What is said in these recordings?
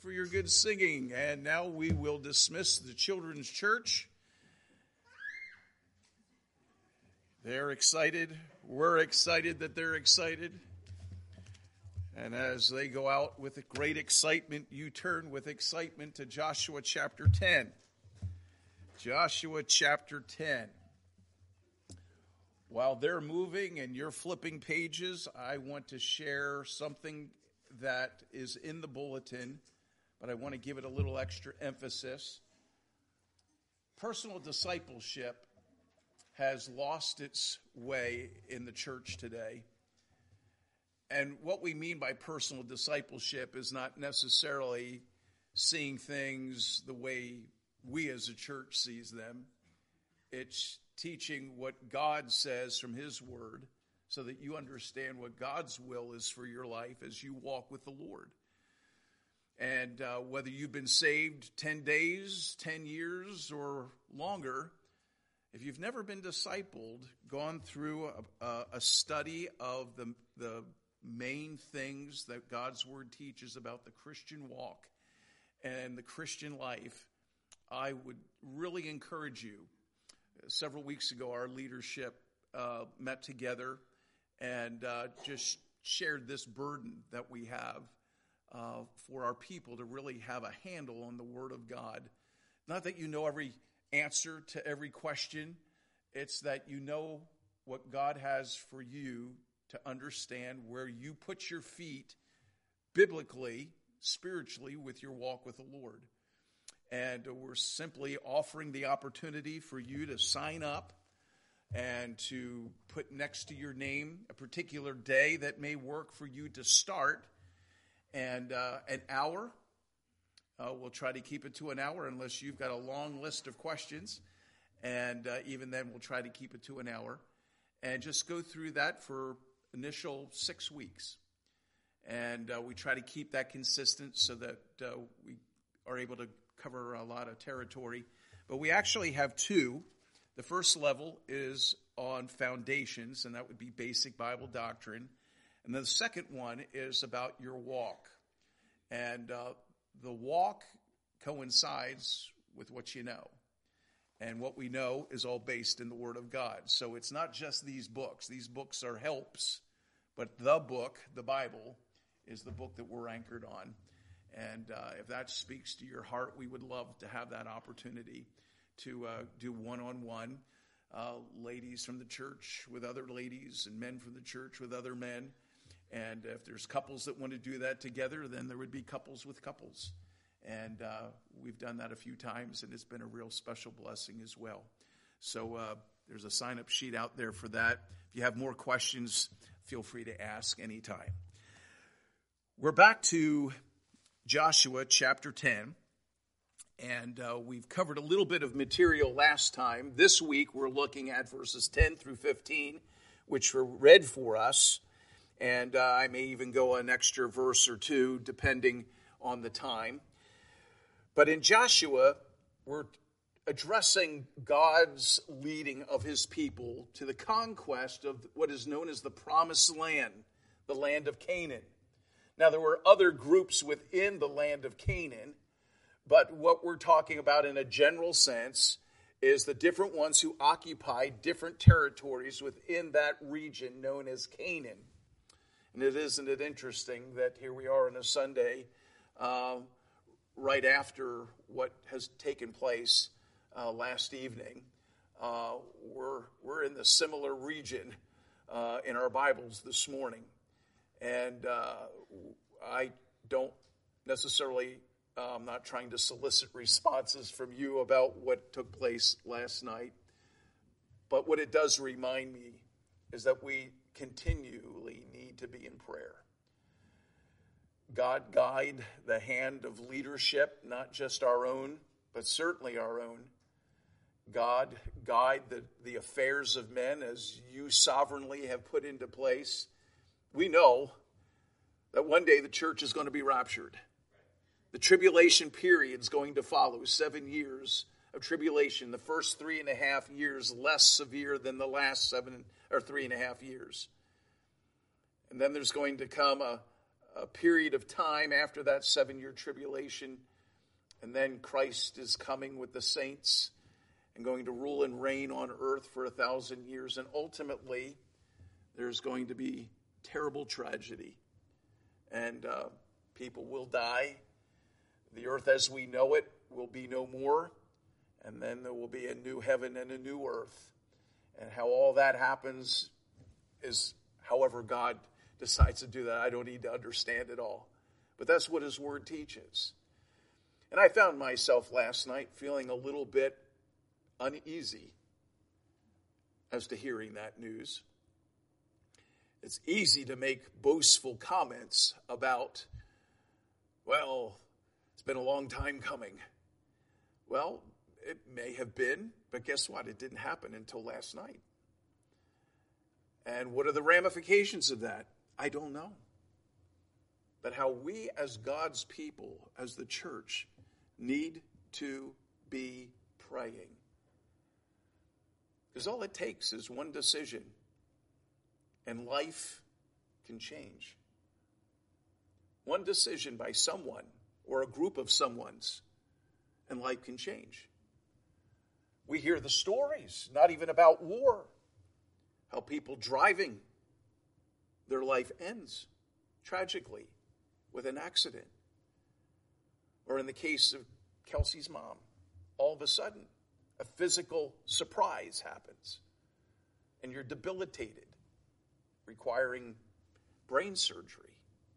for your good singing. And now we will dismiss the children's church. They're excited. We're excited that they're excited. And as they go out with great excitement, you turn with excitement to Joshua chapter 10. Joshua chapter 10. While they're moving and you're flipping pages, I want to share something that is in the bulletin, but I want to give it a little extra emphasis. Personal discipleship has lost its way in the church today. And what we mean by personal discipleship is not necessarily seeing things the way we as a church sees them. It's teaching what God says from His Word so that you understand what God's will is for your life as you walk with the Lord. And whether you've been saved 10 days, 10 years, or longer, if you've never been discipled, gone through a study of the main things that God's Word teaches about the Christian walk and the Christian life, I would really encourage you. Several weeks ago, our leadership met together and just shared this burden that we have for our people to really have a handle on the Word of God. Not that you know every answer to every question. It's that you know what God has for you to understand where you put your feet biblically, spiritually, with your walk with the Lord. And we're simply offering the opportunity for you to sign up and to put next to your name a particular day that may work for you to start. And an hour, we'll try to keep it to an hour unless you've got a long list of questions. And even then, we'll try to keep it to an hour. And just go through that for initial 6 weeks. And we try to keep that consistent so that we are able to cover a lot of territory. But we actually have two. The first level is on foundations, and that would be basic Bible doctrine. And then the second one is about your walk. And the walk coincides with what you know. And what we know is all based in the Word of God. So it's not just these books. These books are helps. But the book, the Bible, is the book that we're anchored on. And if that speaks to your heart, we would love to have that opportunity to do one-on-one. Ladies from the church with other ladies and men from the church with other men. And if there's couples that want to do that together, then there would be couples with couples. And we've done that a few times, and it's been a real special blessing as well. So there's a sign-up sheet out there for that. If you have more questions, feel free to ask anytime. We're back to Joshua chapter 10, and we've covered a little bit of material last time. This week we're looking at verses 10 through 15, which were read for us, and I may even go an extra verse or two depending on the time. But in Joshua, we're addressing God's leading of His people to the conquest of what is known as the Promised Land, the land of Canaan. Now, there were other groups within the land of Canaan, but what we're talking about in a general sense is the different ones who occupied different territories within that region known as Canaan. And isn't it interesting that here we are on a Sunday, right after what has taken place last evening. We're in the similar region in our Bibles this morning. And I don't necessarily, I'm not trying to solicit responses from you about what took place last night. But what it does remind me is that we continually need to be in prayer. God guide the hand of leadership, not just our own, but certainly our own. God guide the affairs of men as you sovereignly have put into place. We know that one day the church is going to be raptured. The tribulation period is going to follow, 7 years of tribulation. The first 3.5 years less severe than the last 3.5 years. And then there's going to come a a period of time after that 7-year tribulation. And then Christ is coming with the saints and going to rule and reign on earth for 1,000 years. And ultimately, there's going to be terrible tragedy. And people will die. The earth as we know it will be no more. And then there will be a new heaven and a new earth. And how all that happens is however God decides to do that. I don't need to understand it all. But that's what his word teaches. And I found myself last night feeling a little bit uneasy as to hearing that news. It's easy to make boastful comments about, well, it's been a long time coming. Well, it may have been, but guess what? It didn't happen until last night. And what are the ramifications of that? I don't know. But how we as God's people, as the church, need to be praying. Because all it takes is one decision, and life can change. One decision by someone or a group of someone's, and life can change. We hear the stories, not even about war, how people driving, their life ends tragically with an accident. Or in the case of Kelsey's mom, all of a sudden, a physical surprise happens, and you're debilitated, requiring brain surgery.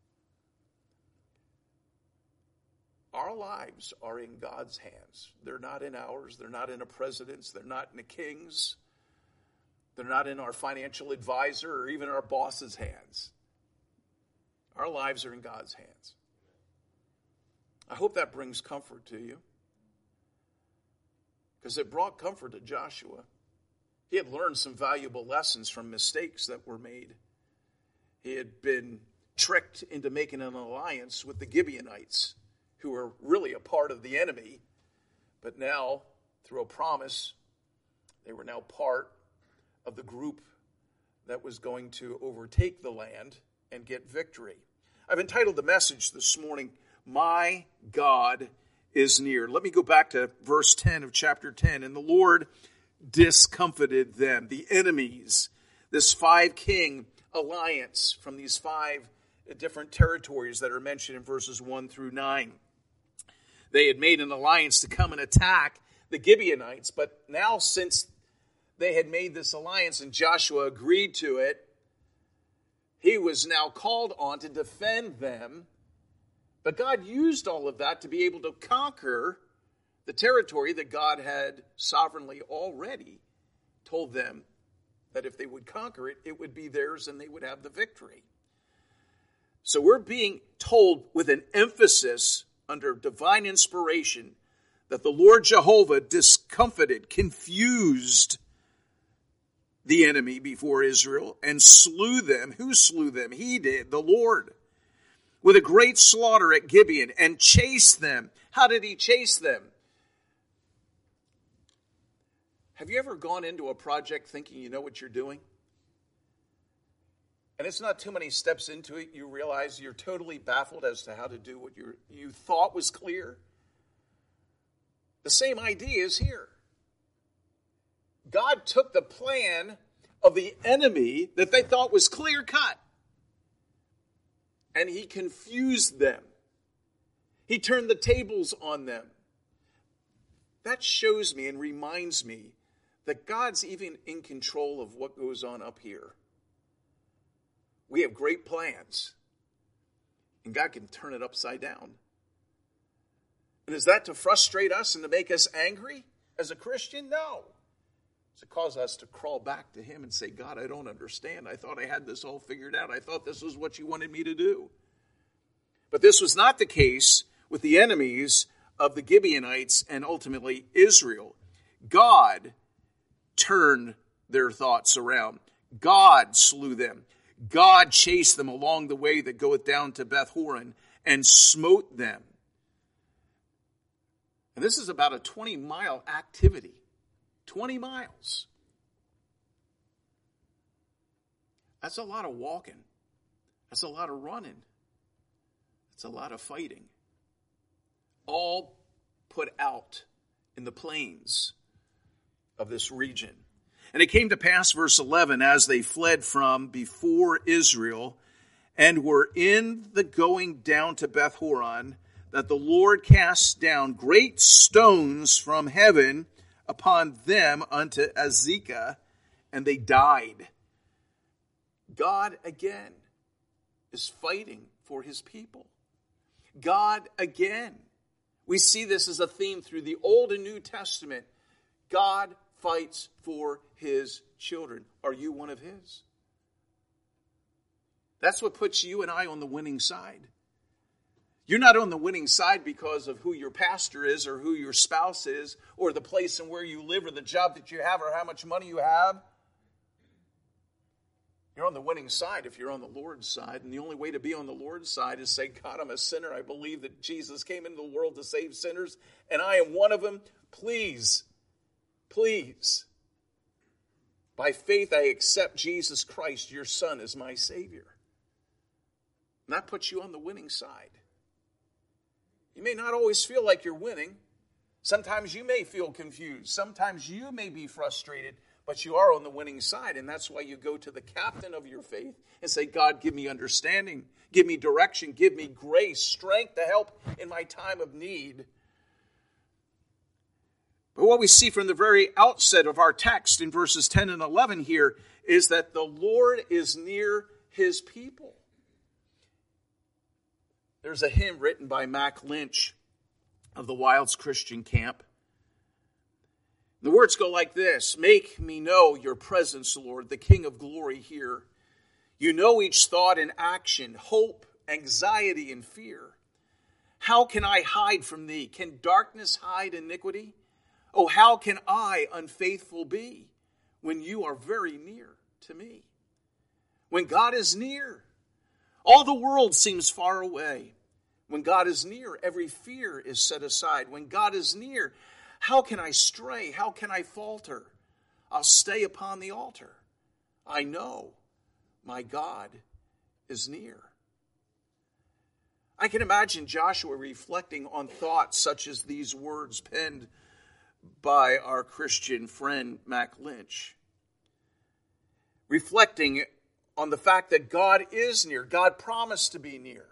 Our lives are in God's hands. They're not in ours. They're not in a president's. They're not in a king's. They're not in our financial advisor or even our boss's hands. Our lives are in God's hands. I hope that brings comfort to you, because it brought comfort to Joshua. He had learned some valuable lessons from mistakes that were made. He had been tricked into making an alliance with the Gibeonites, who were really a part of the enemy. But now, through a promise, they were now part of the group that was going to overtake the land and get victory. I've entitled the message this morning, My God is Near. Let me go back to verse 10 of chapter 10. And the Lord discomfited them, the enemies, this 5-king alliance from these 5 different territories that are mentioned in verses 1 through 9. They had made an alliance to come and attack the Gibeonites, but now since they had made this alliance and Joshua agreed to it, he was now called on to defend them. But God used all of that to be able to conquer the territory that God had sovereignly already told them that if they would conquer it, it would be theirs and they would have the victory. So we're being told with an emphasis under divine inspiration that the Lord Jehovah discomfited, confused the enemy before Israel and slew them. Who slew them? He did, the Lord, with a great slaughter at Gibeon, and chased them. How did he chase them? Have you ever gone into a project thinking you know what you're doing? And it's not too many steps into it, you realize you're totally baffled as to how to do what you thought was clear. The same idea is here. God took the plan of the enemy that they thought was clear-cut, and he confused them. He turned the tables on them. That shows me and reminds me that God's even in control of what goes on up here. We have great plans, and God can turn it upside down. And is that to frustrate us and to make us angry as a Christian? No. It's to cause us to crawl back to him and say, God, I don't understand. I thought I had this all figured out. I thought this was what you wanted me to do. But this was not the case with the enemies of the Gibeonites and ultimately Israel. God turned their thoughts around. God slew them. God chased them along the way that goeth down to Beth Horon and smote them. And this is about a 20-mile activity. 20 miles. That's a lot of walking. That's a lot of running. It's a lot of fighting. All put out in the plains of this region. And it came to pass, verse 11, as they fled from before Israel and were in the going down to Beth-horon, that the Lord cast down great stones from heaven upon them unto Azekah, and they died. God again is fighting for his people. God again. We see this as a theme through the Old and New Testament. God fights for his children. Are you one of his? That's what puts you and I on the winning side. You're not on the winning side because of who your pastor is or who your spouse is or the place and where you live or the job that you have or how much money you have. You're on the winning side if you're on the Lord's side. And the only way to be on the Lord's side is say, God, I'm a sinner. I believe that Jesus came into the world to save sinners, and I am one of them. Please, by faith I accept Jesus Christ, your Son, as my Savior. And that puts you on the winning side. You may not always feel like you're winning. Sometimes you may feel confused. Sometimes you may be frustrated. But you are on the winning side, and that's why you go to the captain of your faith and say, God, give me understanding, give me direction, give me grace, strength to help in my time of need. But what we see from the very outset of our text in verses 10 and 11 here is that the Lord is near his people. There's a hymn written by Mac Lynch of the Wilds Christian Camp. The words go like this: make me know your presence, Lord, the King of glory here. You know each thought and action, hope, anxiety, and fear. How can I hide from thee? Can darkness hide iniquity? Oh, how can I unfaithful be when you are very near to me? When God is near, all the world seems far away. When God is near, every fear is set aside. When God is near, how can I stray? How can I falter? I'll stay upon the altar. I know my God is near. I can imagine Joshua reflecting on thoughts such as these words penned by our Christian friend Mac Lynch. Reflecting on the fact that God is near. God promised to be near.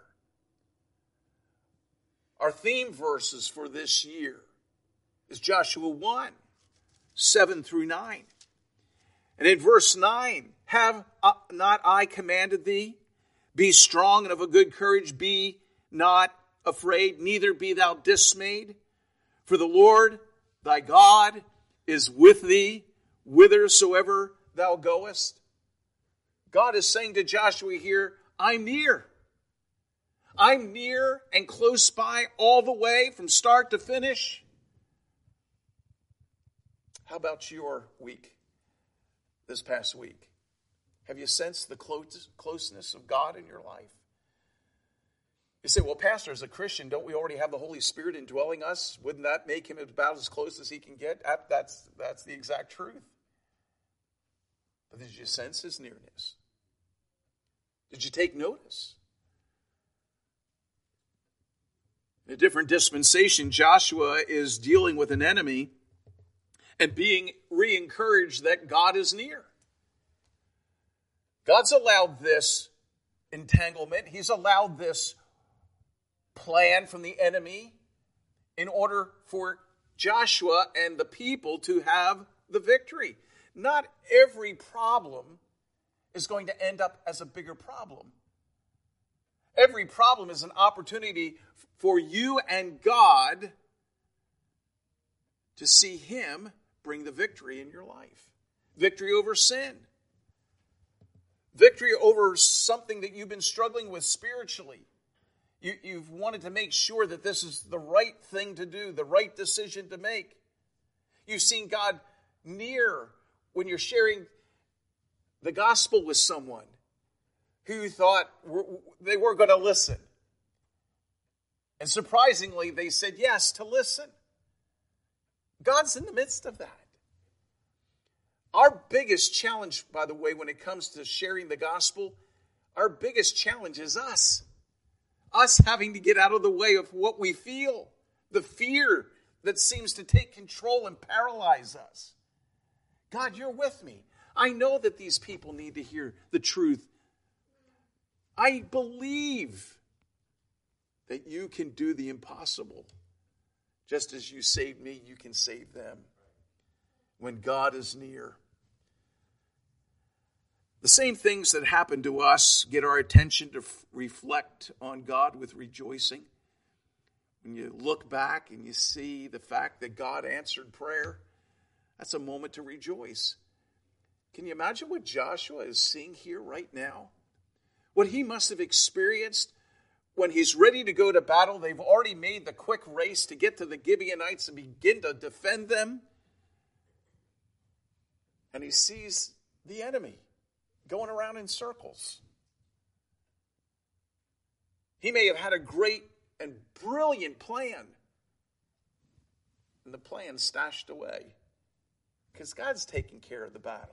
Our theme verses for this year is Joshua 1, 7 through 9. And in verse 9, have not I commanded thee? Be strong and of a good courage, be not afraid, neither be thou dismayed. For the Lord thy God is with thee, whithersoever thou goest. God is saying to Joshua here, I'm near. I'm near and close by all the way from start to finish. How about your week, this past week? Have you sensed the closeness of God in your life? You say, well, Pastor, as a Christian, don't we already have the Holy Spirit indwelling us? Wouldn't that make him about as close as he can get? That's the exact truth. But did you sense his nearness? Did you take notice? In a different dispensation, Joshua is dealing with an enemy and being re-encouraged that God is near. God's allowed this entanglement. He's allowed this plan from the enemy in order for Joshua and the people to have the victory. Not every problem is going to end up as a bigger problem. Every problem is an opportunity for you and God to see him bring the victory in your life. Victory over sin. Victory over something that you've been struggling with spiritually. You've wanted to make sure that this is the right thing to do, the right decision to make. You've seen God near when you're sharing the gospel with someone who you thought they weren't going to listen. And surprisingly, they said yes to listen. God's in the midst of that. Our biggest challenge, by the way, when it comes to sharing the gospel, our biggest challenge is us. us having to get out of the way of what we feel, the fear that seems to take control and paralyze us. God, you're with me. I know that these people need to hear the truth. I believe that you can do the impossible. Just as you saved me, you can save them. When God is near. The same things that happen to us get our attention to reflect on God with rejoicing. When you look back and you see the fact that God answered prayer, that's a moment to rejoice. Can you imagine what Joshua is seeing here right now? What he must have experienced when he's ready to go to battle. They've already made the quick race to get to the Gibeonites and begin to defend them. And he sees the enemy going around in circles. He may have had a great and brilliant plan. And the plan's stashed away. Because God's taking care of the battle.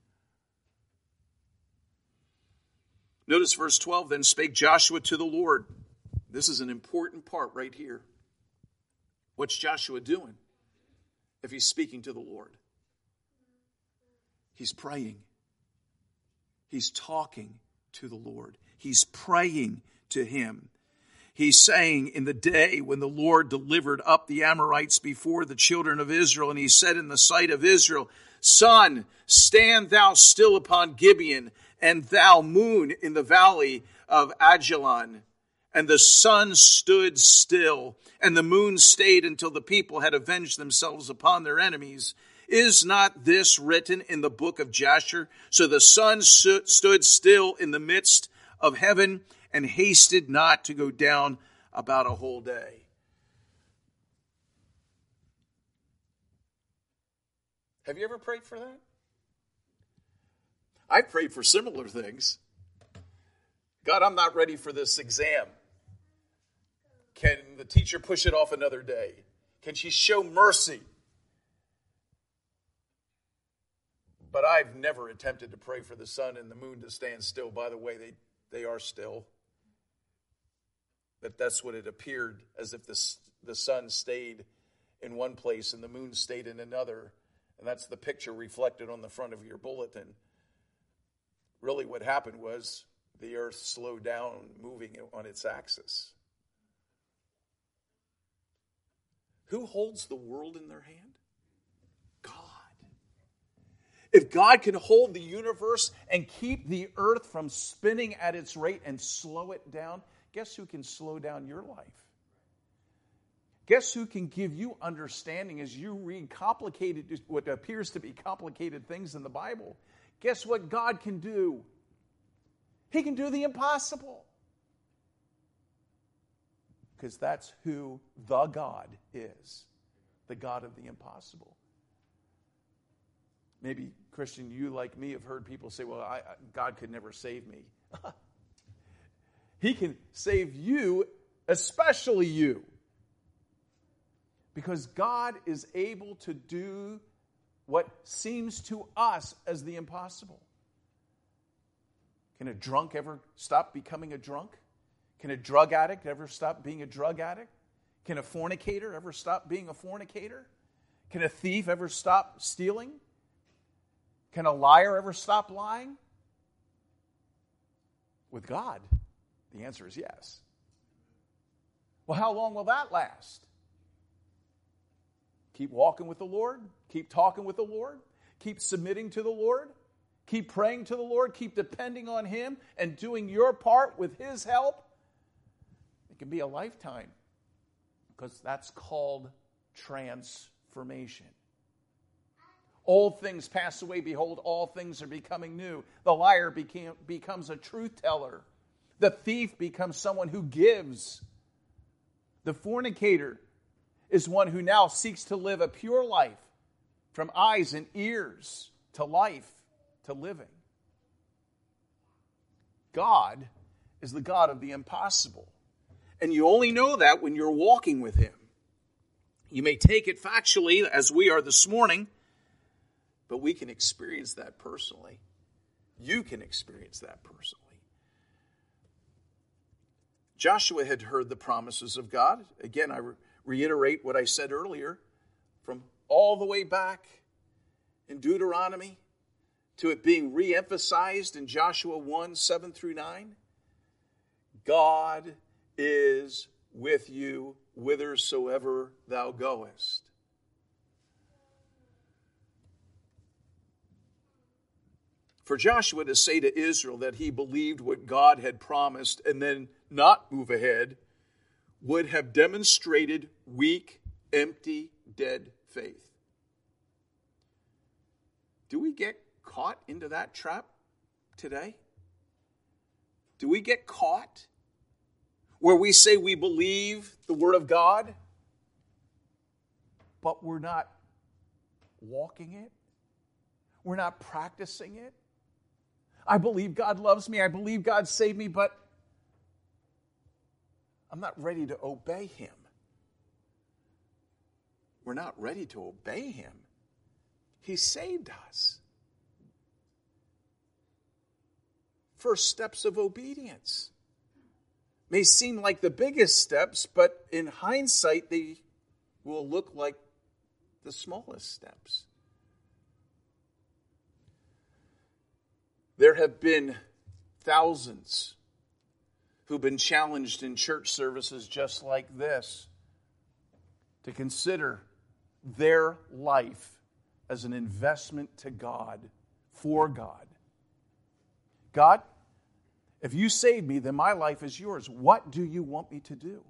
Notice verse 12, then spake Joshua to the Lord. This is an important part right here. What's Joshua doing if he's speaking to the Lord? He's praying. He's talking to the Lord. He's praying to him. He's saying in the day when the Lord delivered up the Amorites before the children of Israel, and he said in the sight of Israel, Sun, stand thou still upon Gibeon, and thou moon in the valley of Ajalon. And the sun stood still, and the moon stayed until the people had avenged themselves upon their enemies. Is not this written in the book of Jasher? So the sun stood still in the midst of heaven and hasted not to go down about a whole day. Have you ever prayed for that? I prayed for similar things. God, I'm not ready for this exam. Can the teacher push it off another day? Can she show mercy? But I've never attempted to pray for the sun and the moon to stand still. By the way, they are still. That's what it appeared, as if the sun stayed in one place and the moon stayed in another. And that's the picture reflected on the front of your bulletin. Really what happened was the earth slowed down moving on its axis. Who holds the world in their hand? God. If God can hold the universe and keep the earth from spinning at its rate and slow it down, guess who can slow down your life? Guess who can give you understanding as you read complicated, what appears to be complicated things in the Bible? Guess what God can do? He can do the impossible. Because that's who the God is. The God of the impossible. Maybe, Christian, you like me have heard people say, well, God could never save me. He can save you, especially you. Because God is able to do what seems to us as the impossible. Can a drunk ever stop becoming a drunk? Can a drug addict ever stop being a drug addict? Can a fornicator ever stop being a fornicator? Can a thief ever stop stealing? Can a liar ever stop lying? With God, the answer is yes. Well, how long will that last? Keep walking with the Lord. Keep talking with the Lord. Keep submitting to the Lord. Keep praying to the Lord. Keep depending on Him and doing your part with His help. It can be a lifetime because that's called transformation. Old things pass away. Behold, all things are becoming new. The liar becomes a truth teller. The thief becomes someone who gives. The fornicator is one who now seeks to live a pure life, from eyes and ears to life to living. God is the God of the impossible. And you only know that when you're walking with Him. You may take it factually, as we are this morning, but we can experience that personally. You can experience that personally. Joshua had heard the promises of God. Again, I reiterate what I said earlier, from all the way back in Deuteronomy to it being re-emphasized in Joshua 1, 7 through 9. God is with you whithersoever thou goest. For Joshua to say to Israel that he believed what God had promised and then not move ahead would have demonstrated weak, empty, dead faith. Do we get caught into that trap today? Do we get caught where we say we believe the Word of God, but we're not walking it? We're not practicing it? I believe God loves me. I believe God saved me, but I'm not ready to obey Him. We're not ready to obey Him. He saved us. First steps of obedience may seem like the biggest steps, but in hindsight, they will look like the smallest steps. There have been thousands who've been challenged in church services just like this to consider their life as an investment to God, for God. God, if you save me, then my life is yours. What do you want me to do?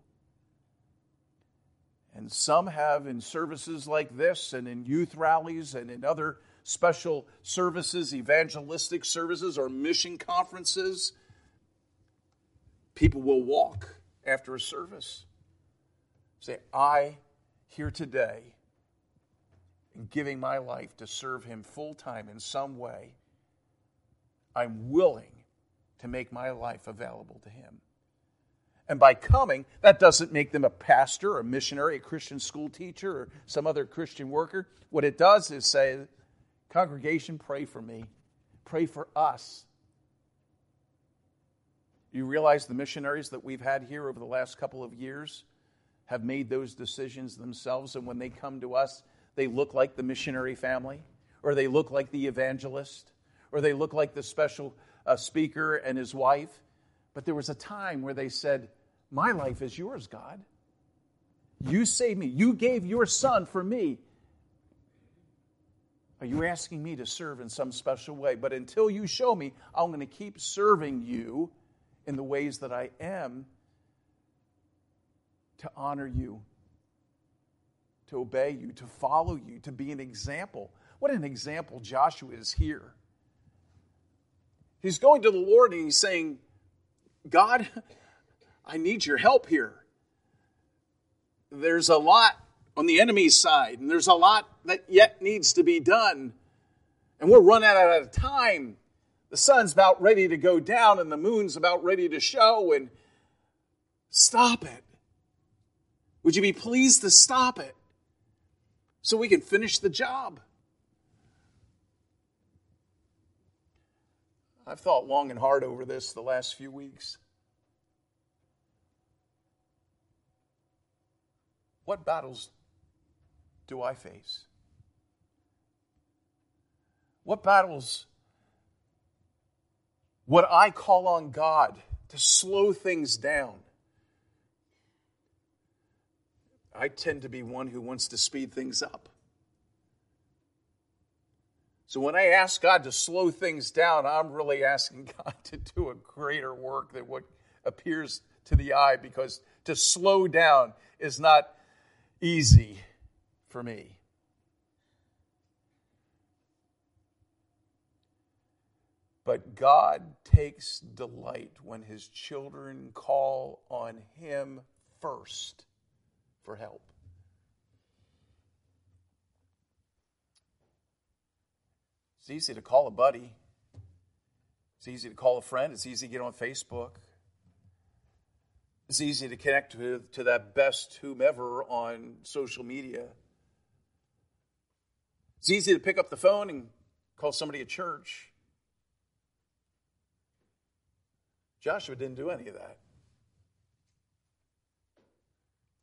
And some have, in services like this and in youth rallies and in other special services, evangelistic services or mission conferences, people will walk after a service. Say, I here today am giving my life to serve Him full time in some way. I'm willing to make my life available to Him. And by coming, that doesn't make them a pastor, a missionary, a Christian school teacher, or some other Christian worker. What it does is say, congregation, pray for me. Pray for us. You realize the missionaries that we've had here over the last couple of years have made those decisions themselves, and when they come to us, they look like the missionary family, or they look like the evangelist, or they look like the special speaker and his wife. But there was a time where they said, my life is yours, God. You saved me. You gave your Son for me. Are you asking me to serve in some special way? But until you show me, I'm going to keep serving you in the ways that I am to honor you, to obey you, to follow you, to be an example. What an example Joshua is here. He's going to the Lord and he's saying, God, I need your help here. There's a lot on the enemy's side, and there's a lot that yet needs to be done. And we're running out of time. The sun's about ready to go down, and the moon's about ready to show, and stop it. Would you be pleased to stop it so we can finish the job? I've thought long and hard over this the last few weeks. What battles do I face? What battles would I call on God to slow things down? I tend to be one who wants to speed things up. So when I ask God to slow things down, I'm really asking God to do a greater work than what appears to the eye, because to slow down is not easy for me. But God takes delight when His children call on Him first for help. It's easy to call a buddy. It's easy to call a friend. It's easy to get on Facebook. It's easy to connect to that best whomever on social media. It's easy to pick up the phone and call somebody at church. Joshua didn't do any of that.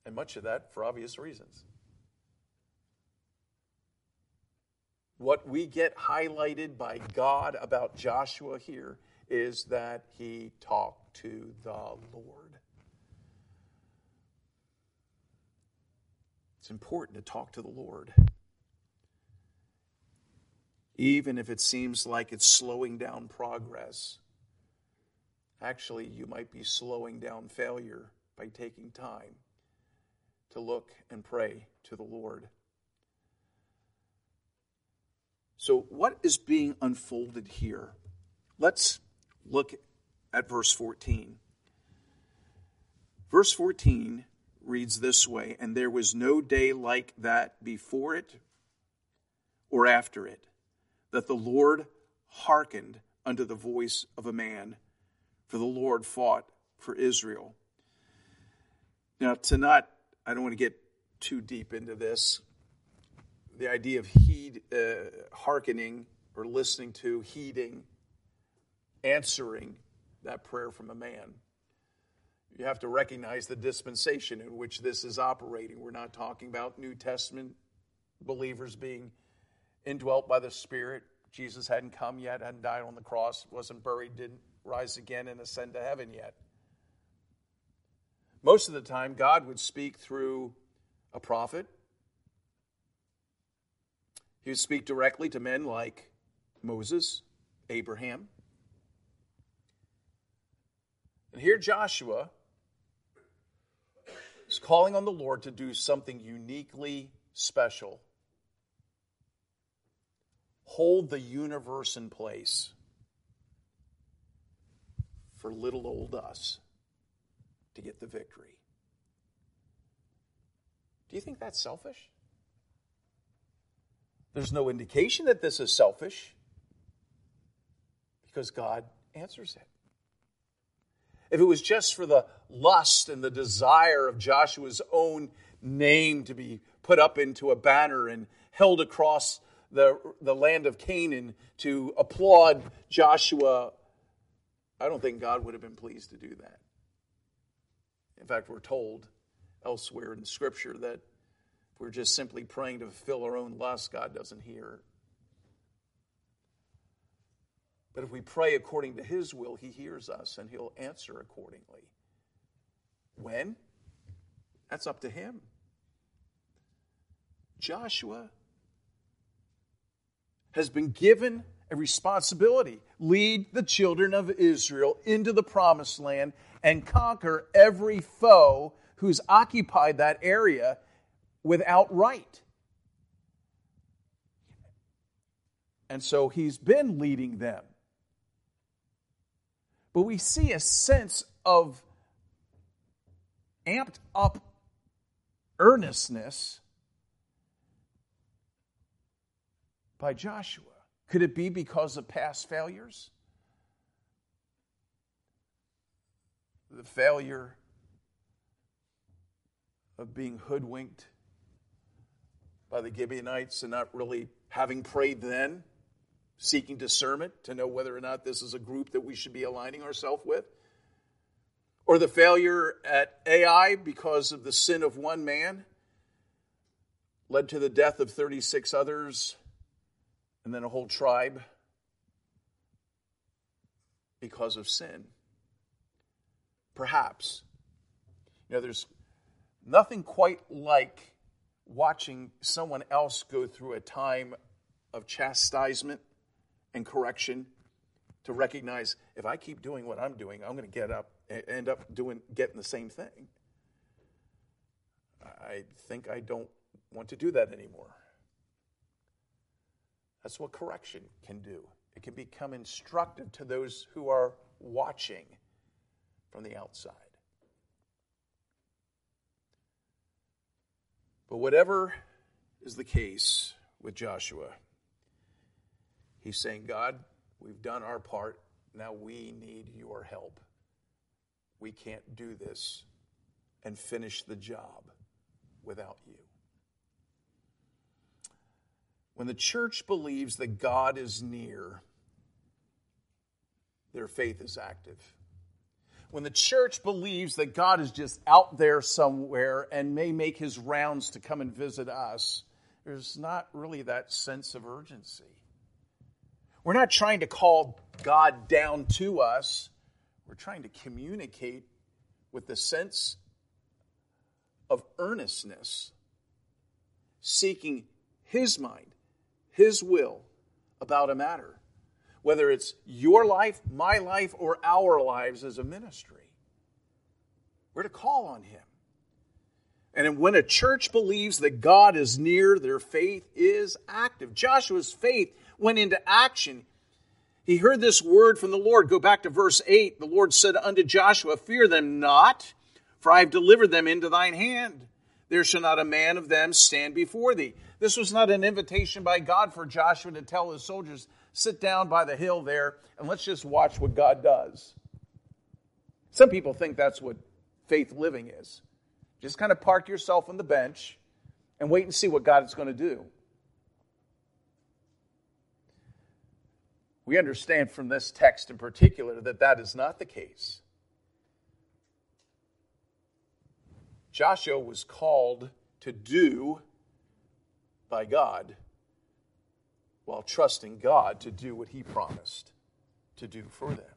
And much of that for obvious reasons. What we get highlighted by God about Joshua here is that he talked to the Lord. It's important to talk to the Lord. Even if it seems like it's slowing down progress. Actually, you might be slowing down failure by taking time to look and pray to the Lord. So what is being unfolded here? Let's look at verse 14. Verse 14 reads this way, "And there was no day like that before it or after it, that the Lord hearkened unto the voice of a man, for the Lord fought for Israel." Now, I don't want to get too deep into this. The idea of hearkening or listening to, heeding, answering that prayer from a man. You have to recognize the dispensation in which this is operating. We're not talking about New Testament believers being indwelt by the Spirit. Jesus hadn't come yet, hadn't died on the cross, wasn't buried, didn't rise again and ascend to heaven yet. Most of the time, God would speak through a prophet. He would speak directly to men like Moses, Abraham. And here Joshua is calling on the Lord to do something uniquely special. Hold the universe in place for little old us to get the victory. Do you think that's selfish? There's no indication that this is selfish because God answers it. If it was just for the lust and the desire of Joshua's own name to be put up into a banner and held across the land of Canaan to applaud Joshua, I don't think God would have been pleased to do that. In fact, we're told elsewhere in Scripture that if we're just simply praying to fulfill our own lust, God doesn't hear. But if we pray according to His will, He hears us and He'll answer accordingly. When? That's up to Him. Joshua has been given a responsibility. Lead the children of Israel into the promised land and conquer every foe who's occupied that area without right. And so he's been leading them. But we see a sense of amped up earnestness by Joshua. Could it be because of past failures? The failure of being hoodwinked by the Gibeonites and not really having prayed then, seeking discernment to know whether or not this is a group that we should be aligning ourselves with? Or the failure at Ai because of the sin of one man led to the death of 36 others and then a whole tribe because of sin? Perhaps. There's nothing quite like watching someone else go through a time of chastisement and correction to recognize, if I keep doing what I'm doing, I'm going to end up getting the same thing. I think I don't want to do that anymore. That's what correction can do. It can become instructive to those who are watching from the outside. But whatever is the case with Joshua, he's saying, God, we've done our part. Now we need your help. We can't do this and finish the job without you. When the church believes that God is near, their faith is active. When the church believes that God is just out there somewhere and may make his rounds to come and visit us, there's not really that sense of urgency. We're not trying to call God down to us. We're trying to communicate with the sense of earnestness, seeking his mind, his will about a matter. Whether it's your life, my life, or our lives as a ministry. We're to call on him. And when a church believes that God is near, their faith is active. Joshua's faith went into action. He heard this word from the Lord. Go back to verse 8. The Lord said unto Joshua, fear them not, for I have delivered them into thine hand. There shall not a man of them stand before thee. This was not an invitation by God for Joshua to tell his soldiers, sit down by the hill there and let's just watch what God does. Some people think that's what faith living is. Just kind of park yourself on the bench and wait and see what God is going to do. We understand from this text in particular that that is not the case. Joshua was called to do by God while trusting God to do what he promised to do for them.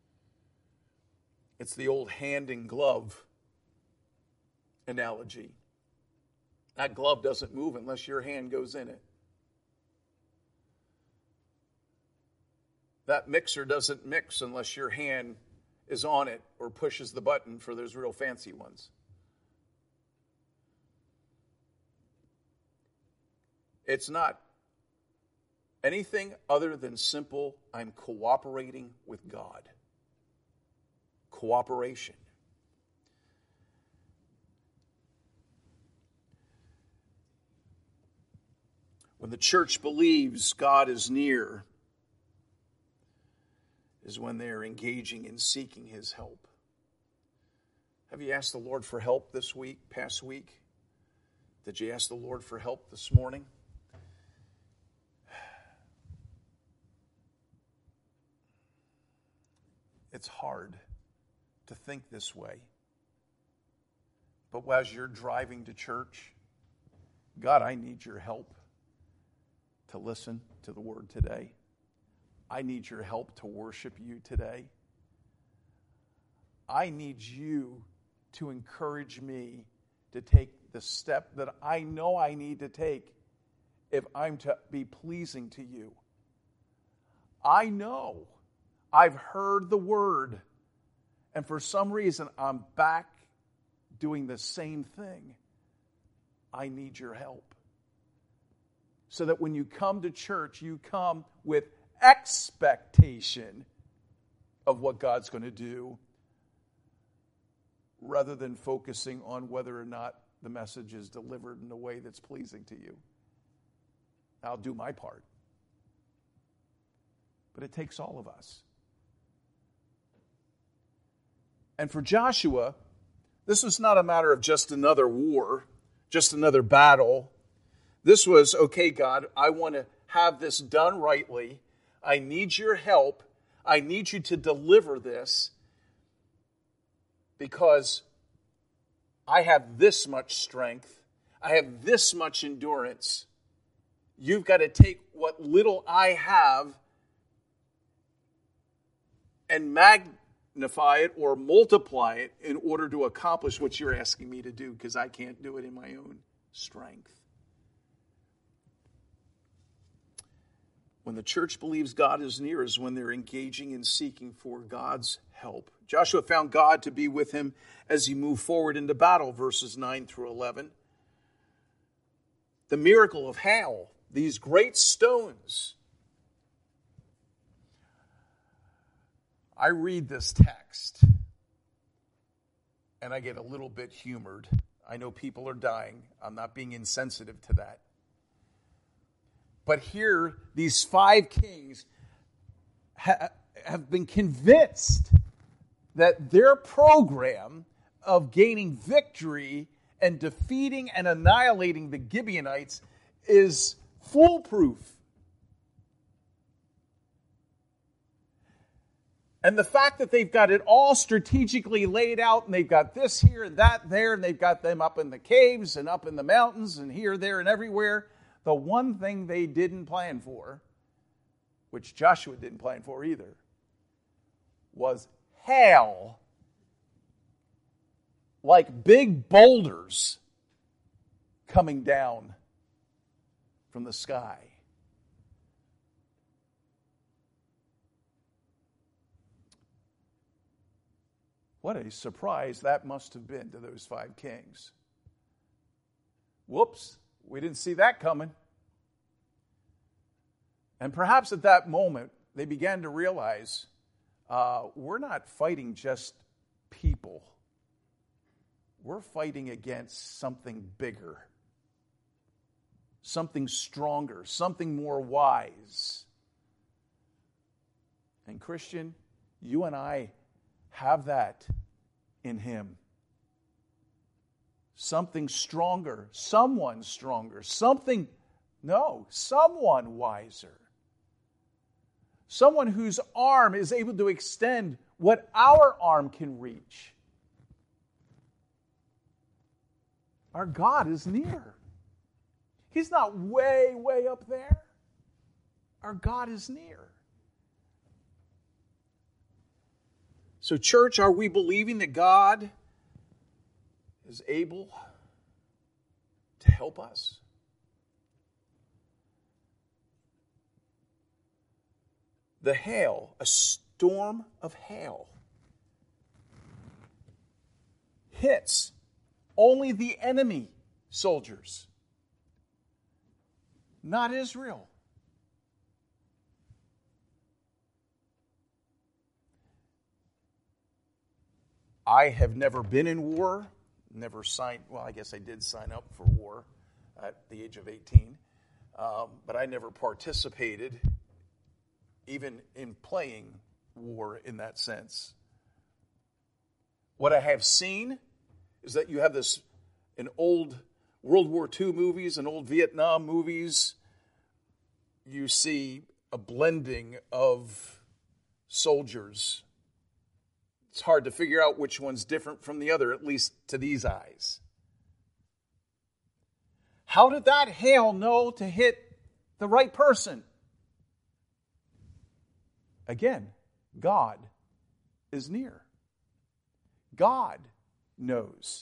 It's the old hand in glove analogy. That glove doesn't move unless your hand goes in it. That mixer doesn't mix unless your hand is on it or pushes the button for those real fancy ones. It's not anything other than simple, I'm cooperating with God. Cooperation. When the church believes God is near, is when they're engaging in seeking his help. Have you asked the Lord for help this week, past week? Did you ask the Lord for help this morning? It's hard to think this way. But as you're driving to church, God, I need your help to listen to the word today. I need your help to worship you today. I need you to encourage me to take the step that I know I need to take if I'm to be pleasing to you. I know I've heard the word, and for some reason I'm back doing the same thing. I need your help. So that when you come to church, you come with expectation of what God's going to do, rather than focusing on whether or not the message is delivered in a way that's pleasing to you. I'll do my part. But it takes all of us. And for Joshua, this was not a matter of just another war, just another battle. This was, okay, God, I want to have this done rightly. I need your help. I need you to deliver this because I have this much strength. I have this much endurance. You've got to take what little I have and magnify it or multiply it in order to accomplish what you're asking me to do, because I can't do it in my own strength. When the church believes God is near is when they're engaging in seeking for God's help. Joshua found God to be with him as he moved forward into battle, verses 9 through 11. The miracle of hail, these great stones. I read this text and I get a little bit humored. I know people are dying. I'm not being insensitive to that. But here, these 5 kings have been convinced that their program of gaining victory and defeating and annihilating the Gibeonites is foolproof. And the fact that they've got it all strategically laid out, and they've got this here and that there, and they've got them up in the caves and up in the mountains and here, there, and everywhere. The one thing they didn't plan for, which Joshua didn't plan for either, was hail, like big boulders coming down from the sky. What a surprise that must have been to those 5 kings. Whoops, we didn't see that coming. And perhaps at that moment, they began to realize, we're not fighting just people. We're fighting against something bigger, something stronger, something more wise. And Christian, you and I have that in Him. Something stronger, someone wiser. Someone whose arm is able to extend what our arm can reach. Our God is near. He's not way, way up there. Our God is near. So, church, are we believing that God is able to help us? The hail, a storm of hail, hits only the enemy soldiers, not Israel. I have never been in war, never signed, well, I guess I did sign up for war at the age of 18, but I never participated even in playing war in that sense. What I have seen is that you have this in old World War II movies and old Vietnam movies, you see a blending of soldiers. It's hard to figure out which one's different from the other, at least to these eyes. How did that hail know to hit the right person? Again, God is near. God knows.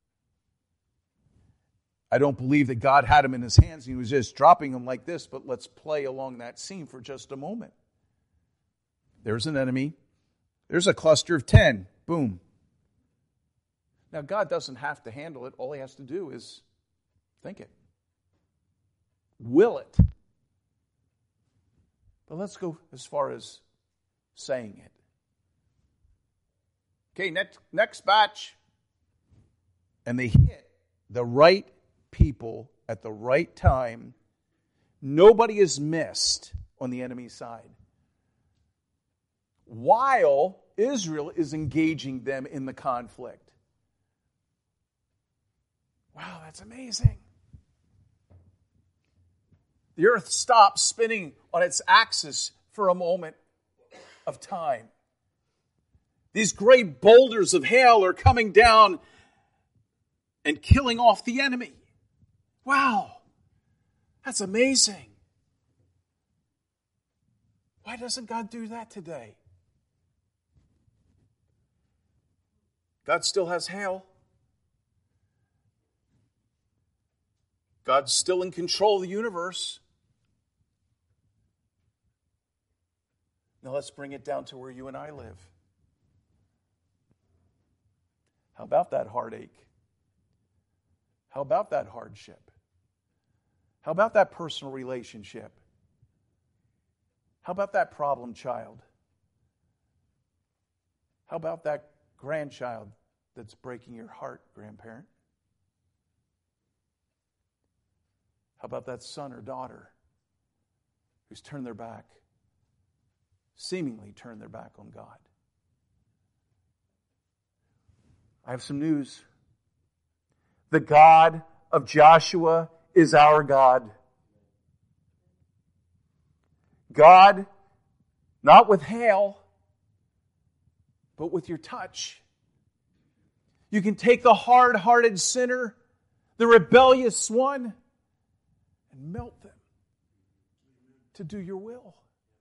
I don't believe that God had him in his hands and he was just dropping them like this, but let's play along that scene for just a moment. There's an enemy. There's a cluster of 10. Boom. Now, God doesn't have to handle it. All he has to do is think it. Will it. But let's go as far as saying it. Okay, next batch. And they hit the right people at the right time. Nobody is missed on the enemy's side, while Israel is engaging them in the conflict. Wow, that's amazing. The earth stops spinning on its axis for a moment of time. These great boulders of hail are coming down and killing off the enemy. Wow, that's amazing. Why doesn't God do that today? God still has hail. God's still in control of the universe. Now let's bring it down to where you and I live. How about that heartache? How about that hardship? How about that personal relationship? How about that problem child? How about that grandchild that's breaking your heart, grandparent? How about that son or daughter who's turned their back, seemingly turned their back on God? I have some news. The God of Joshua is our God. God, not with hail, but with your touch. You can take the hard-hearted sinner, the rebellious one, and melt them to do your will.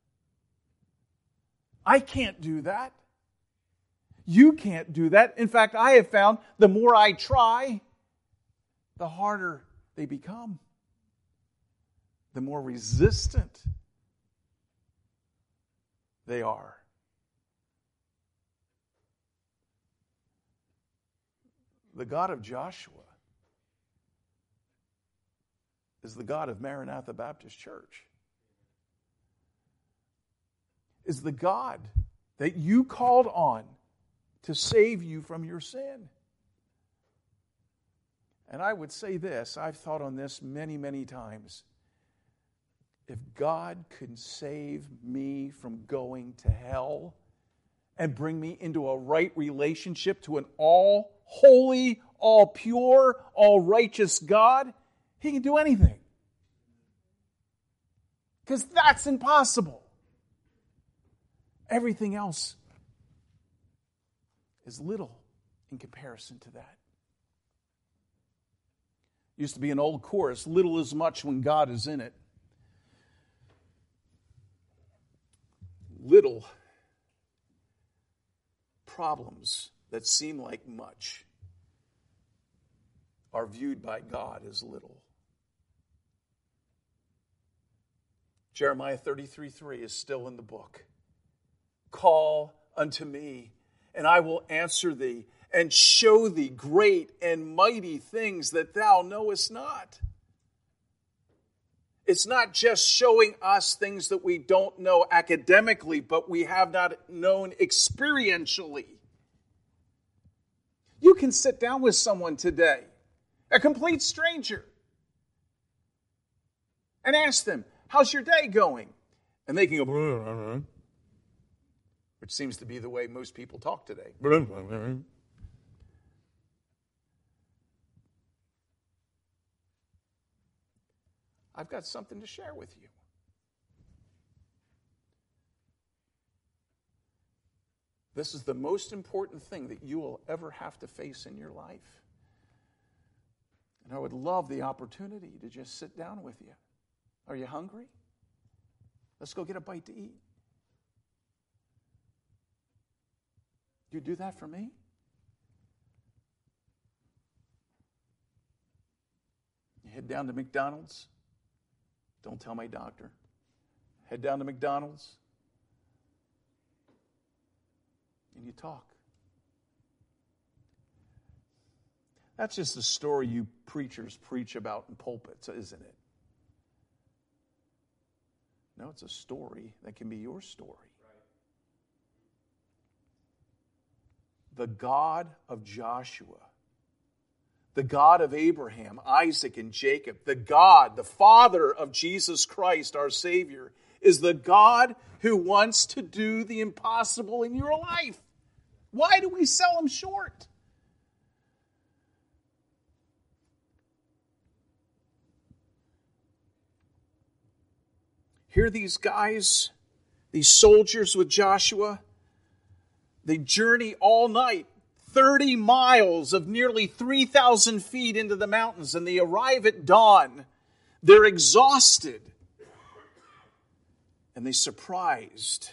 I can't do that. You can't do that. In fact, I have found the more I try, the harder they become. The more resistant they are. The God of Joshua is the God of Maranatha Baptist Church. Is the God that you called on to save you from your sin. And I would say this, I've thought on this many, many times. If God could save me from going to hell and bring me into a right relationship to an all holy, all pure, all righteous God, He can do anything. Because that's impossible. Everything else is little in comparison to that. Used to be an old chorus, little is much when God is in it. Little problems that seem like much are viewed by God as little. Jeremiah 33:3 is still in the book. Call unto me, and I will answer thee, and show thee great and mighty things that thou knowest not. It's not just showing us things that we don't know academically, but we have not known experientially. You can sit down with someone today, a complete stranger, and ask them, how's your day going? And they can go, which seems to be the way most people talk today. I've got something to share with you. This is the most important thing that you will ever have to face in your life. And I would love the opportunity to just sit down with you. Are you hungry? Let's go get a bite to eat. You do that for me? You head down to McDonald's. Don't tell my doctor. Head down to McDonald's. And you talk. That's just a story you preachers preach about in pulpits, isn't it? No, it's a story that can be your story. The God of Joshua, the God of Abraham, Isaac, and Jacob, the God, the Father of Jesus Christ, our Savior, is the God who wants to do the impossible in your life. Why do we sell Him short? Here these guys, these soldiers with Joshua, they journey all night, 30 miles of nearly 3,000 feet into the mountains, and they arrive at dawn. They're exhausted. And they're surprised.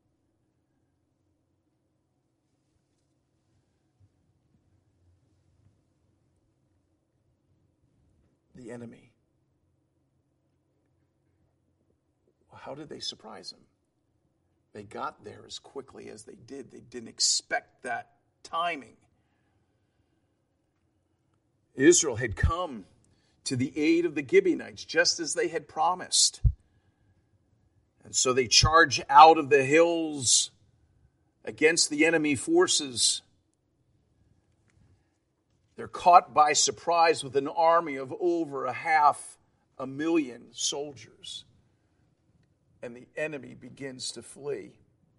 The enemy. How did they surprise him? They got there as quickly as they did. They didn't expect that timing. Israel had come to the aid of the Gibeonites just as they had promised. And so they charge out of the hills against the enemy forces. They're caught by surprise with an army of over 500,000 soldiers. And the enemy begins to flee.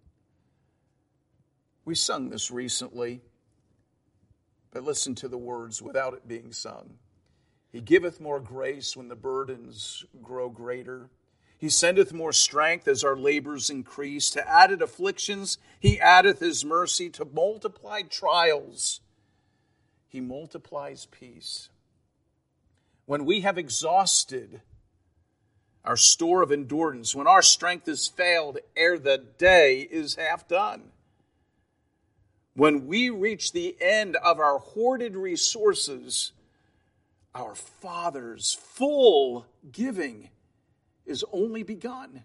We sung this recently, but listen to the words without it being sung. He giveth more grace when the burdens grow greater. He sendeth more strength as our labors increase. To added afflictions, he addeth his mercy. To multiplied trials, he multiplies peace. When we have exhausted our store of endurance, when our strength is failed ere the day is half done, when we reach the end of our hoarded resources, our Father's full giving is only begun.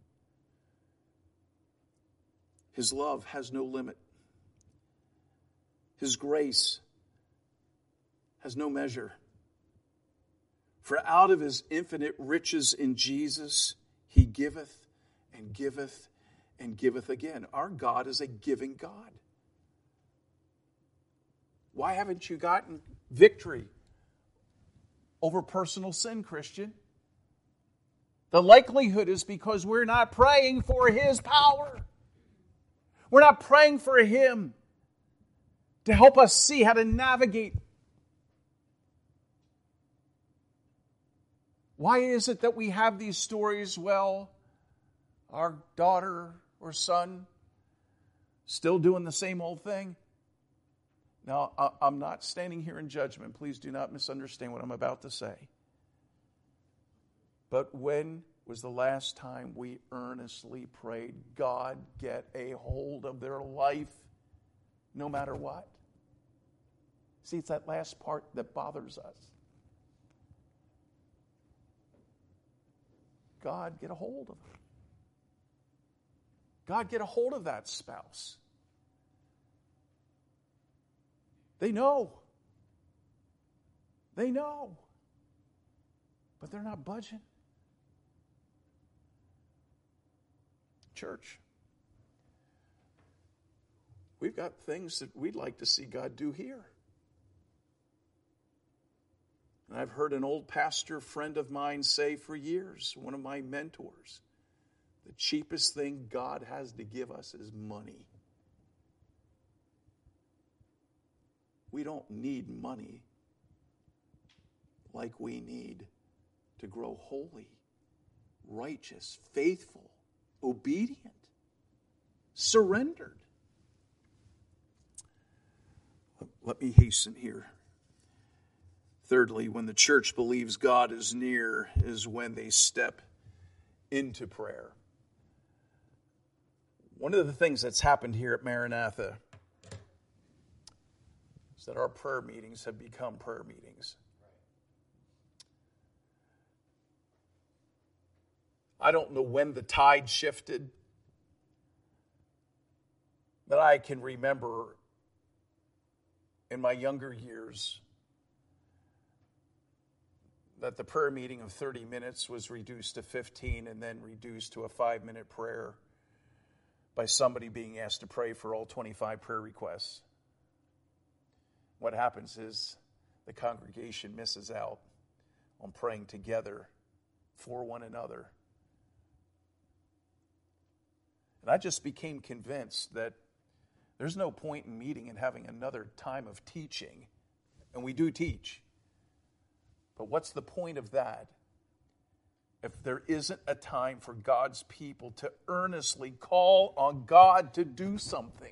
His love has no limit. His grace has no measure. For out of his infinite riches in Jesus, he giveth and giveth and giveth again. Our God is a giving God. Why haven't you gotten victory over personal sin, Christian? The likelihood is because we're not praying for his power. We're not praying for him to help us see how to navigate. Why is it that we have these stories? Well, our daughter or son still doing the same old thing. Now, I'm not standing here in judgment. Please do not misunderstand what I'm about to say. But when was the last time we earnestly prayed, God, get a hold of their life no matter what? See, it's that last part that bothers us. God, get a hold of them. God, get a hold of that spouse. They know. They know. But they're not budging. Church, we've got things that we'd like to see God do here. And I've heard an old pastor friend of mine say for years, one of my mentors, the cheapest thing God has to give us is money. We don't need money like we need to grow holy, righteous, faithful, obedient, surrendered. Let me hasten here. Thirdly, when the church believes God is near is when they step into prayer. One of the things that's happened here at Maranatha is that our prayer meetings have become prayer meetings. I don't know when the tide shifted, but I can remember in my younger years that the prayer meeting of 30 minutes was reduced to 15 and then reduced to a 5-minute prayer by somebody being asked to pray for all 25 prayer requests. What happens is the congregation misses out on praying together for one another. And I just became convinced that there's no point in meeting and having another time of teaching. And we do teach. But what's the point of that if there isn't a time for God's people to earnestly call on God to do something?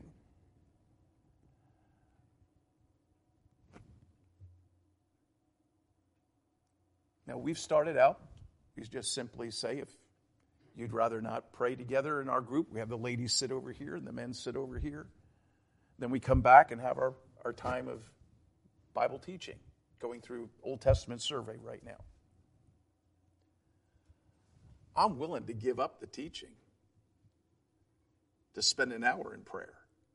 Now, we've started out, we just simply say, if you'd rather not pray together in our group, we have the ladies sit over here and the men sit over here. Then we come back and have our time of Bible teaching, going through Old Testament survey right now. I'm willing to give up the teaching to spend an hour in prayer.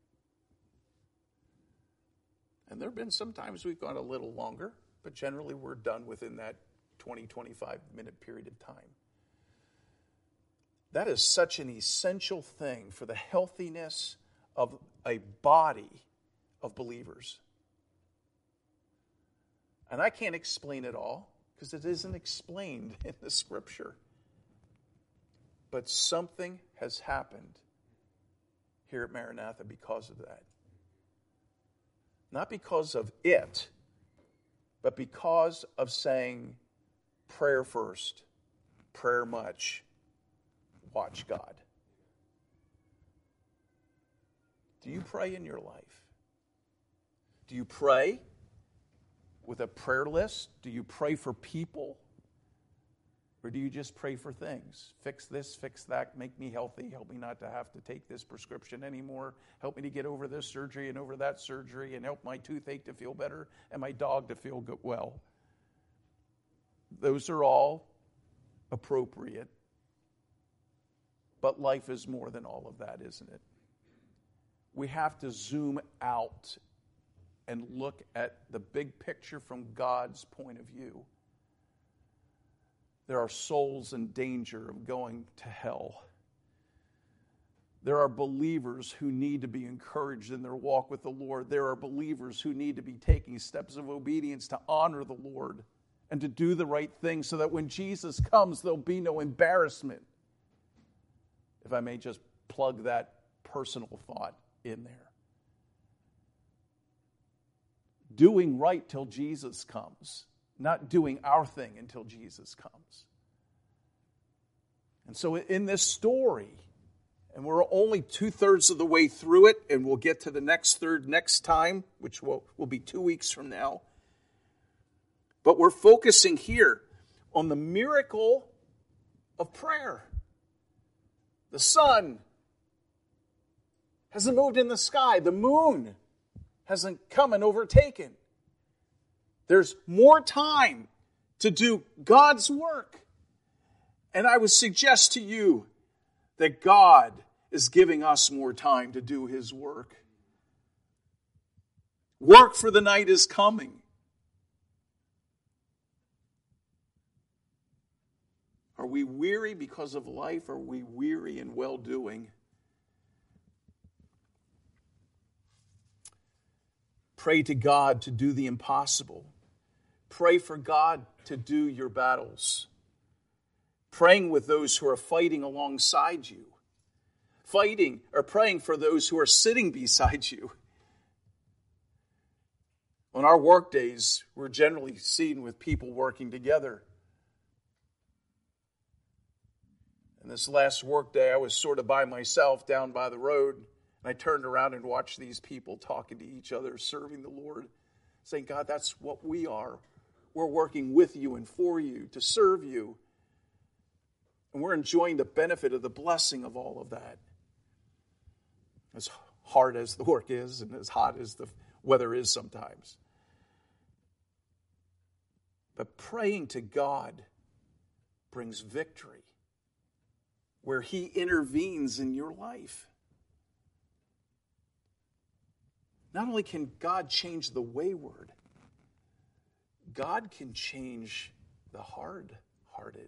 And there have been some times we've gone a little longer, but generally we're done within that 20, 25-minute period of time. That is such an essential thing for the healthiness of a body of believers. And I can't explain it all because it isn't explained in the Scripture. But something has happened here at Maranatha because of that. Not because of it, but because of saying prayer first, prayer much, watch God? Do you pray in your life? Do you pray with a prayer list? Do you pray for people? Or do you just pray for things? Fix this, fix that, make me healthy, help me not to have to take this prescription anymore, help me to get over this surgery and over that surgery, and help my toothache to feel better and my dog to feel well. Those are all appropriate. But life is more than all of that, isn't it? We have to zoom out and look at the big picture from God's point of view. There are souls in danger of going to hell. There are believers who need to be encouraged in their walk with the Lord. There are believers who need to be taking steps of obedience to honor the Lord and to do the right thing so that when Jesus comes, there'll be no embarrassment. If I may just plug that personal thought in there. Doing right till Jesus comes, not doing our thing until Jesus comes. And so in this story, and we're only 2/3 of the way through it, and we'll get to the next third next time, which will be 2 weeks from now. But we're focusing here on the miracle of prayer. The sun hasn't moved in the sky. The moon hasn't come and overtaken. There's more time to do God's work. And I would suggest to you that God is giving us more time to do His work. Work for the night is coming. Are we weary because of life? Or are we weary in well-doing? Pray to God to do the impossible. Pray for God to do your battles. Praying with those who are fighting alongside you. Praying for those who are sitting beside you. On our work days, we're generally seen with people working together. And this last work day, I was sort of by myself down by the road. And I turned around and watched these people talking to each other, serving the Lord, saying, God, that's what we are. We're working with you and for you to serve you. And we're enjoying the benefit of the blessing of all of that. As hard as the work is and as hot as the weather is sometimes. But praying to God brings victory where He intervenes in your life. Not only can God change the wayward, God can change the hard-hearted.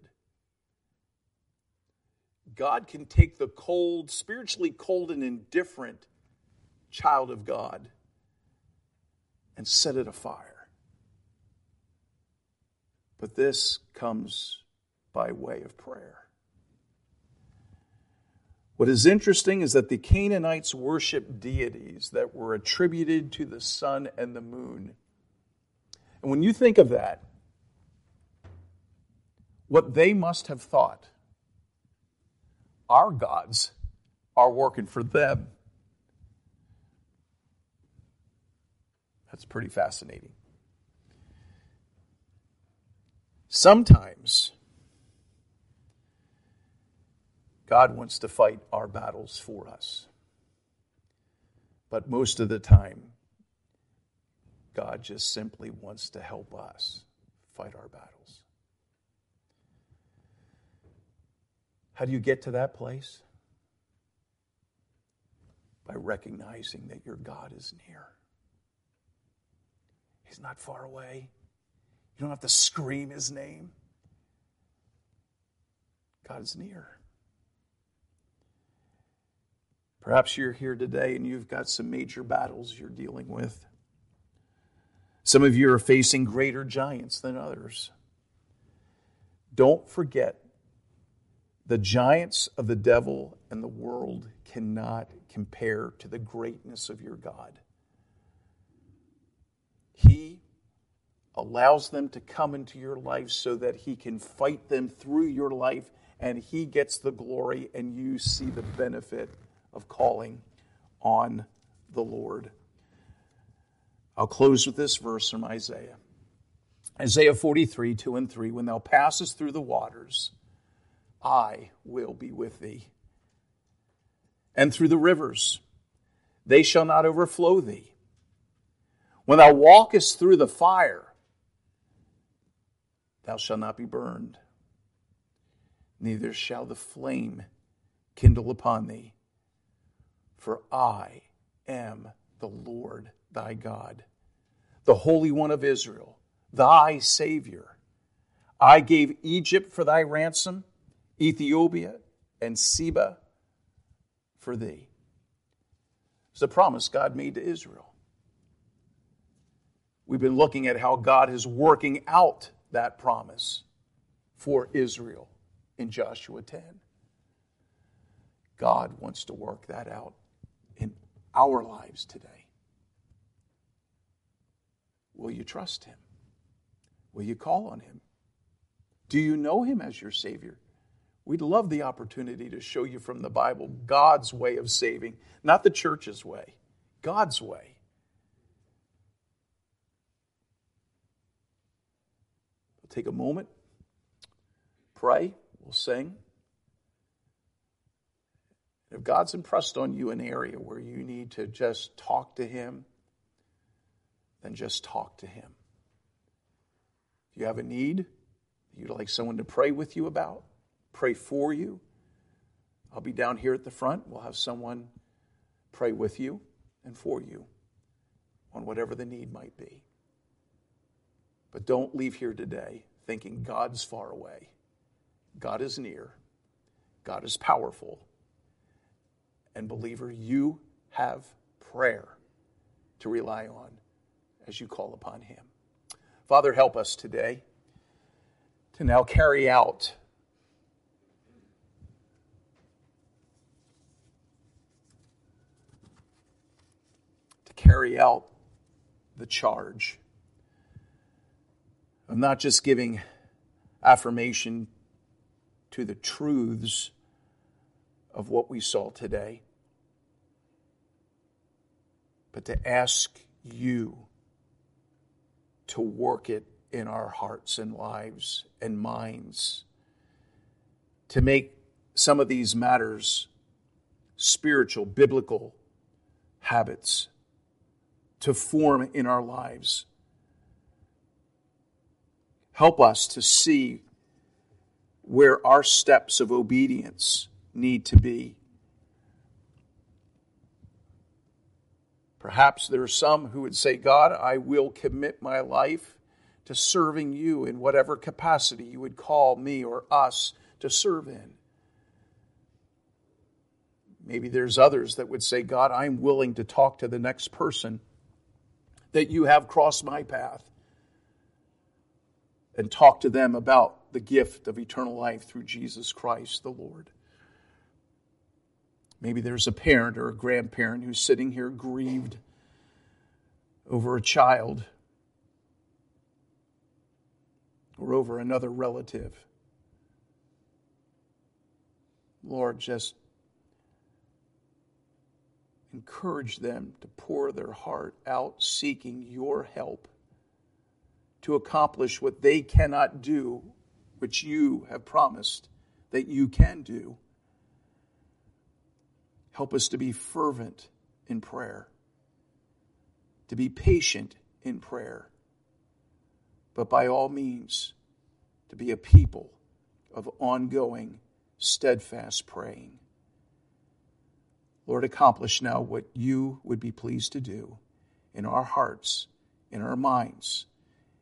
God can take the cold, spiritually cold and indifferent child of God and set it afire. But this comes by way of prayer. What is interesting is that the Canaanites worshiped deities that were attributed to the sun and the moon. And when you think of that, what they must have thought, our gods are working for them. That's pretty fascinating. Sometimes God wants to fight our battles for us. But most of the time, God just simply wants to help us fight our battles. How do you get to that place? By recognizing that your God is near. He's not far away. You don't have to scream His name. God is near. Perhaps you're here today and you've got some major battles you're dealing with. Some of you are facing greater giants than others. Don't forget, the giants of the devil and the world cannot compare to the greatness of your God. He allows them to come into your life so that He can fight them through your life and he gets the glory, and you see the benefit of calling on the Lord. I'll close with this verse from Isaiah. Isaiah 43, 2 and 3, when thou passest through the waters, I will be with thee. And through the rivers, they shall not overflow thee. When thou walkest through the fire, thou shalt not be burned, neither shall the flame kindle upon thee. For I am the Lord thy God, the Holy One of Israel, thy Savior. I gave Egypt for thy ransom, Ethiopia and Seba for thee. It's a promise God made to Israel. We've been looking at how God is working out that promise for Israel in Joshua 10. God wants to work that out in our lives today. Will you trust him? Will you call on him? Do you know him as your Savior? We'd love the opportunity to show you from the Bible God's way of saving, not the church's way, God's way. We'll take a moment, pray, we'll sing. If God's impressed on you an area where you need to just talk to him, then just talk to him. If you have a need you'd like someone to pray with you about, pray for you, I'll be down here at the front. We'll have someone pray with you and for you on whatever the need might be. But don't leave here today thinking God's far away. God is near. God is powerful. And believer, you have prayer to rely on as you call upon him. Father, help us today to now carry out the charge of not just giving affirmation to the truths of what we saw today, but to ask you to work it in our hearts and lives and minds, to make some of these matters spiritual, biblical habits to form in our lives. Help us to see where our steps of obedience need to be. Perhaps there are some who would say, God, I will commit my life to serving you in whatever capacity you would call me or us to serve in. Maybe there's others that would say, God, I'm willing to talk to the next person that you have crossed my path and talk to them about the gift of eternal life through Jesus Christ the Lord. Maybe there's a parent or a grandparent who's sitting here grieved over a child or over another relative. Lord, just encourage them to pour their heart out seeking your help to accomplish what they cannot do, which you have promised that you can do. Help us to be fervent in prayer, to be patient in prayer, but by all means, to be a people of ongoing, steadfast praying. Lord, accomplish now what you would be pleased to do in our hearts, in our minds,